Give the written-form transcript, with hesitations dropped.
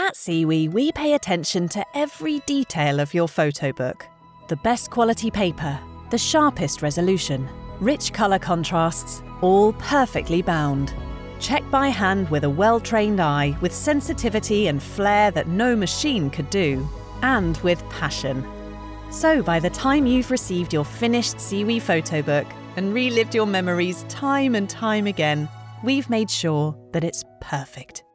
At Seawe, we pay attention to every detail of your photo book. The best quality paper, the sharpest resolution, rich colour contrasts, all perfectly bound. Checked by hand with a well-trained eye, with sensitivity and flair that no machine could do, and with passion. So by the time you've received your finished Seawe photo book and relived your memories time and time again, we've made sure that it's perfect.